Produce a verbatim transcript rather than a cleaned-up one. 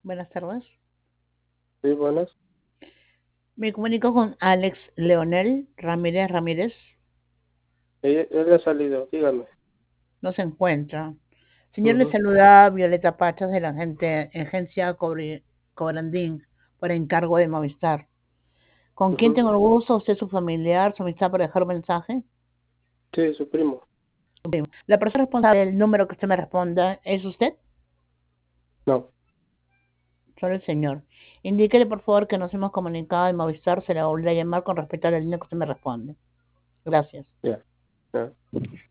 Buenas tardes. Sí, buenas. Me comunico con Alex Leonel Ramírez Ramírez. Ella, él ha salido, dígame. No se encuentra. Señor, le Ujú, saluda Violeta Pachas de la agente, agencia Cobri- Cobrandín por encargo de Movistar. ¿Con quién ujú. tengo el gusto? ¿Usted, su familiar, su amistad para dejar un mensaje? Sí, su primo. La persona responsable del número que usted me responda es usted, No, solo el señor. Indíquele por favor que nos hemos comunicado de Movistar, se la volverá a llamar con respecto a la línea que usted me responde. Gracias. ya. Ya.